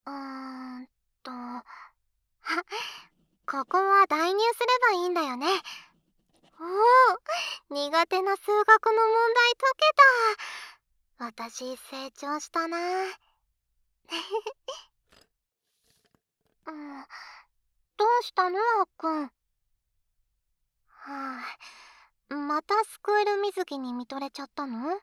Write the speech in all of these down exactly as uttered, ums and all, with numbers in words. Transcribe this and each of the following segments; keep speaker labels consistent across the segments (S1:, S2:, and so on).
S1: うーんと、あ、ここは代入すればいいんだよね。おお、苦手な数学の問題解けた。私、成長したな。うん、どうしたの、あっくん。はあ、またスクール水着に見とれちゃったの？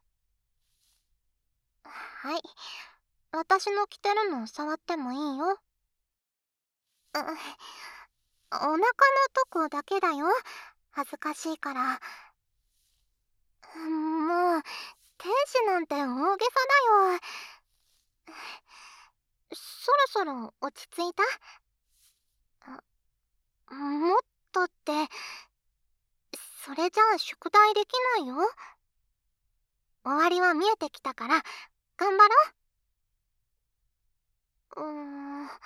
S1: はい、私の着てるの触ってもいいよ。う、お腹のとこだけだよ。恥ずかしいから。もう、天使なんて大げさだよ。そろそろ落ち着いた？もっとって、それじゃあ宿題できないよ。終わりは見えてきたから、頑張ろう。うーん。あ、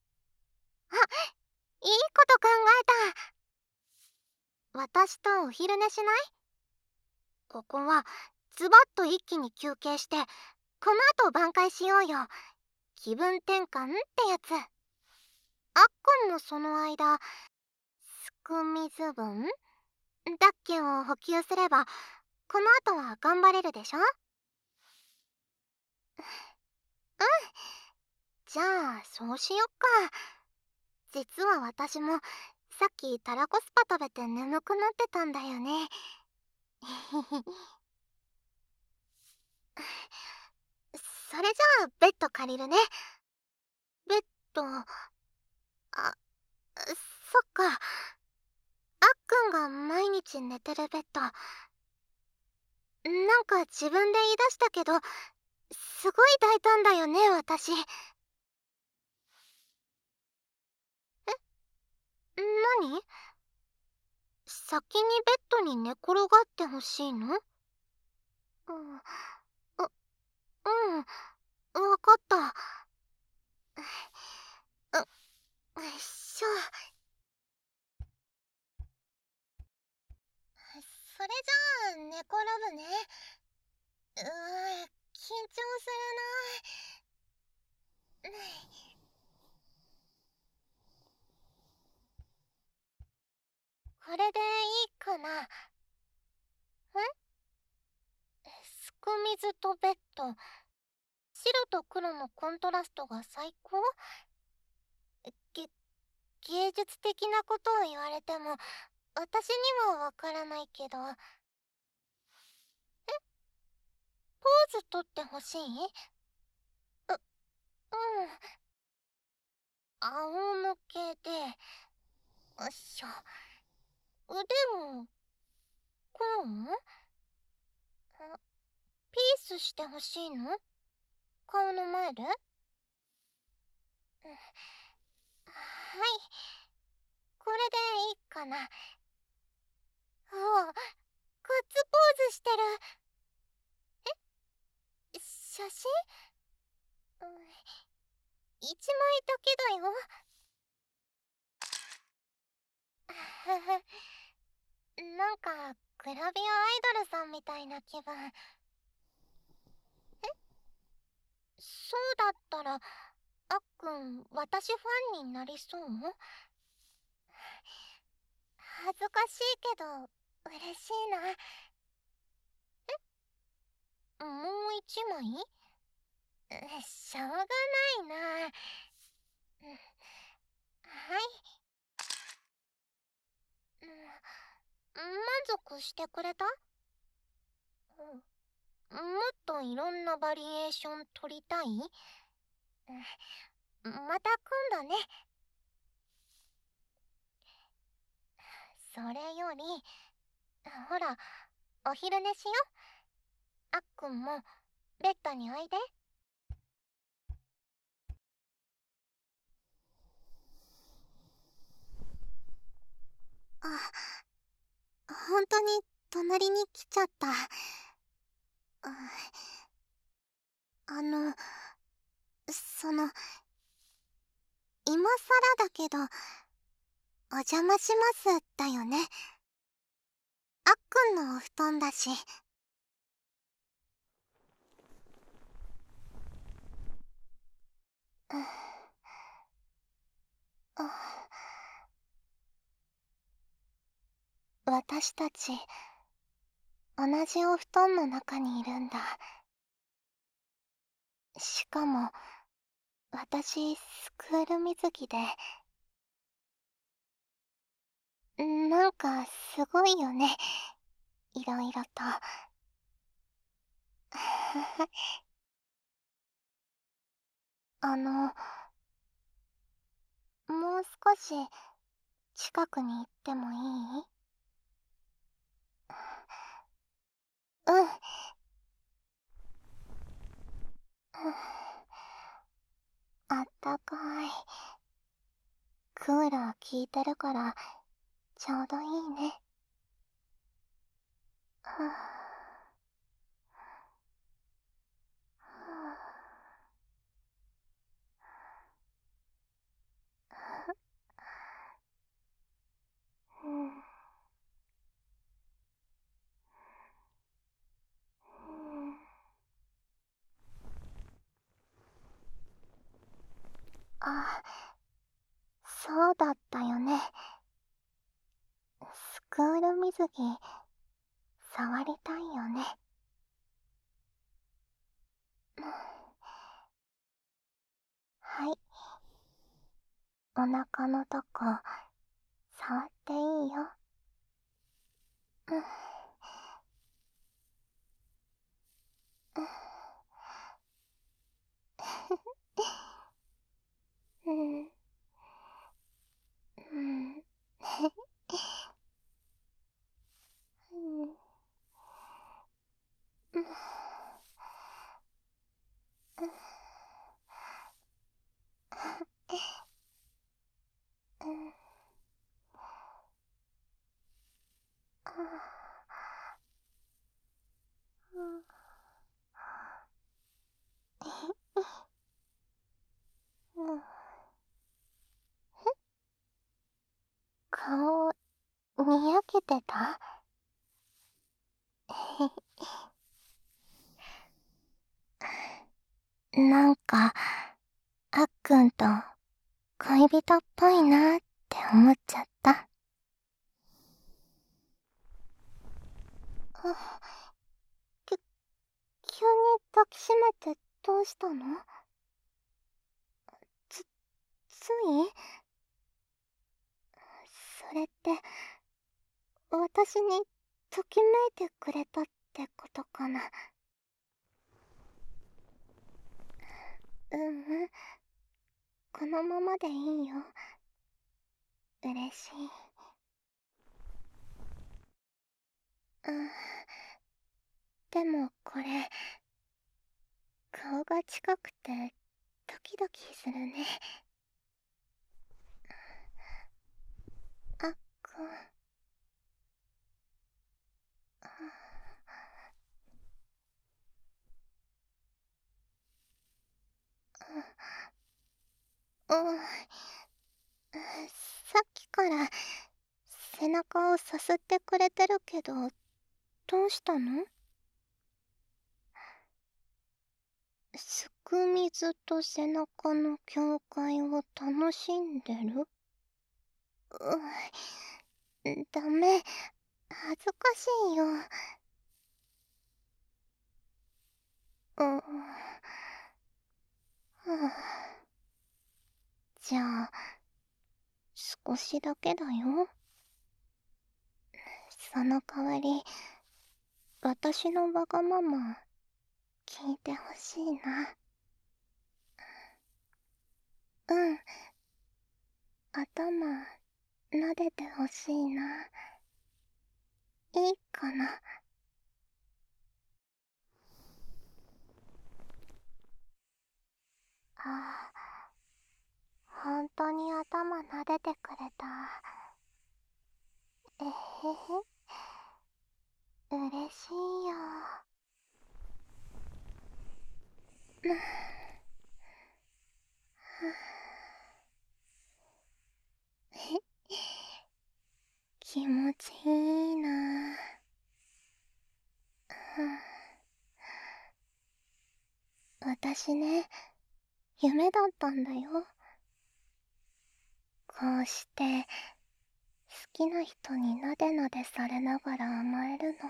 S1: いいこと考えた。私とお昼寝しない？ここは、ズバッと一気に休憩して、この後挽回しようよ。気分転換ってやつ。あっくんもその間、すくみず分だっけを補給すれば、この後は頑張れるでしょ？うん。じゃあ、そうしよっか。実は私も、さっきたらこスパ食べて眠くなってたんだよね。それじゃあ、ベッド借りるね。ベッド、あ、そっか。あっくんが毎日寝てるベッド。なんか自分で言い出したけど、すごい大胆だよね、私。え、何？先にベッドに寝転がってほしいの？うん、う、うん、わかった。う、よいしょ。それじゃあ、寝転ぶね。うーん、緊張するな。これでいいかな？ん？すく水とベッド。白と黒のコントラストが最高？げ、芸術的なことを言われても、私にはわからないけど。え？ポーズ取ってほしい？う、うん。仰向けで、よいしょ。腕を、こう？ピースしてほしいの？顔の前で？はい。これでいいかな。おお、ガッツポーズしてる。え？写真？うん、一枚だけだよ。なんか、グラビアアイドルさんみたいな気分。え？そうだったら、あっくん、私ファンになりそう？恥ずかしいけど、嬉しいな。え？もう一枚？しょうがないな。はい。満足してくれた？もっといろんなバリエーション取りたい？また今度ね。それより、ほら、お昼寝しよ。あっくんも、ベッドにおいで。あ、本当に隣に来ちゃった。あの、その、今更だけど、お邪魔しますだよね。あっくんのお布団だし。 私たち、同じお布団の中にいるんだ。しかも、私、スクール水着で、なんかすごいよね、いろいろと。あの、もう少し近くに行ってもいい？うん。あったかい。クーラー効いてるからちょうどいいね。はぁ、うん、うん、あ、そうだったよね。スクール水着触りたいよね。はい、お腹のとこ触っていいよ。うん、うん、うん、うん、うん、うん、うん、うん、顔にやけてた？なんか、あっくんと恋人っぽいなって思っちゃった。あ、き、急に抱きしめてどうしたの？つ、つい？それって、私にときめいてくれたってことかな？ううん、このままでいいよ。嬉しい。うん、でもこれ、顔が近くてドキドキするね。あっくん。うん、さっきから背中をさすってくれてるけど、どうしたの？すく水と背中の境界を楽しんでる？うん、ダメ。恥ずかしいよ。うん、はあ、じゃあ、少しだけだよ。その代わり、私のわがまま、聞いてほしいな。うん、頭、撫でてほしいな。いいかな？ああ、本当に頭撫でてくれた。えへへ、嬉しいよ。うん、気持ちいいな。うん、私ね、夢だったんだよ。こうして、 きな人になでなでされながら甘えるの。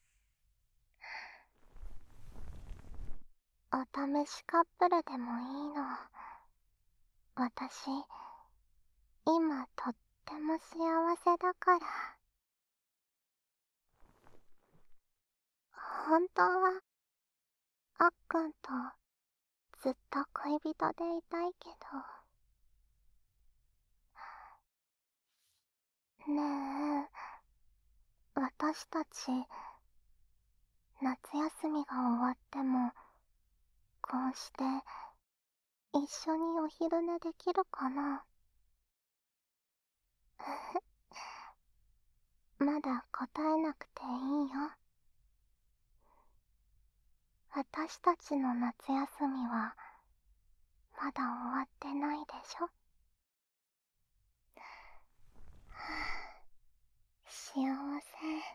S1: お試しカップルでもいいの。私、今とっても幸せだから。本当は、あっくんとずっと恋人でいたいけど。ねえ、私たち、夏休みが終わっても、こうして一緒にお昼寝できるかな。まだ答えなくていいよ。私たちの夏休みはまだ終わってないでしょ。幸せ。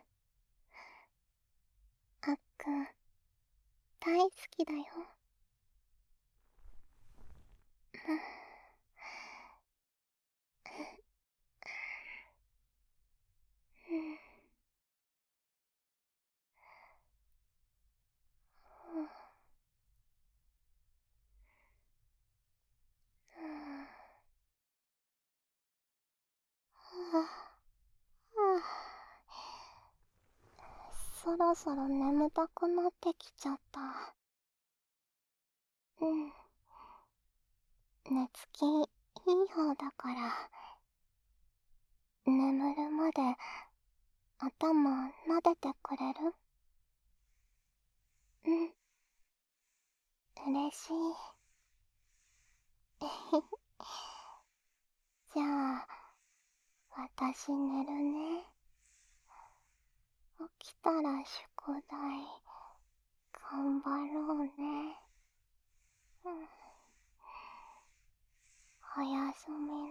S1: あっくん、大好きだよ。そろそろ眠たくなってきちゃった。うん。寝つきいい方だから、眠るまで頭撫でてくれる？うん。嬉しい。じゃあ、私寝るね。起きたら宿題、頑張ろうね。うん。おやすみ